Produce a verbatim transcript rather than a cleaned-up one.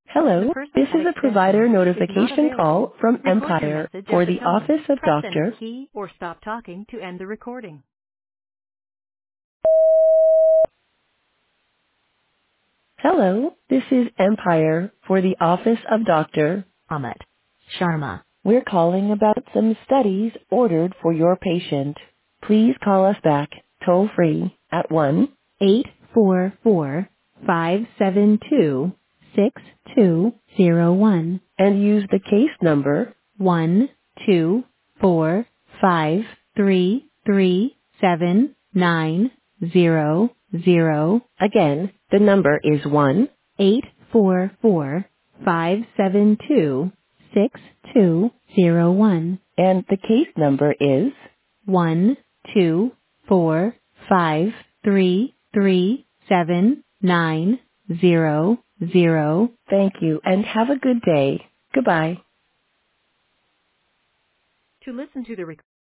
Hello, The person this at is a provider extension is not notification available. call from Record your Empire message for at the the tone. Office of Press any Doctor. key or stop talking to end the recording. Hello, this is Empire for the Office of Doctor Amit Sharma. We're calling about some studies ordered for your patient. Please call us back toll free at one eight four four, five seven two, six two zero one and use the case number one two four five three three seven nine zero zero. Again, the number is one eight four four five seven two six two zero one, and the case number is one two four five three three seven nine zero zero. Thank you, and have a good day. Goodbye. To listen to the recording,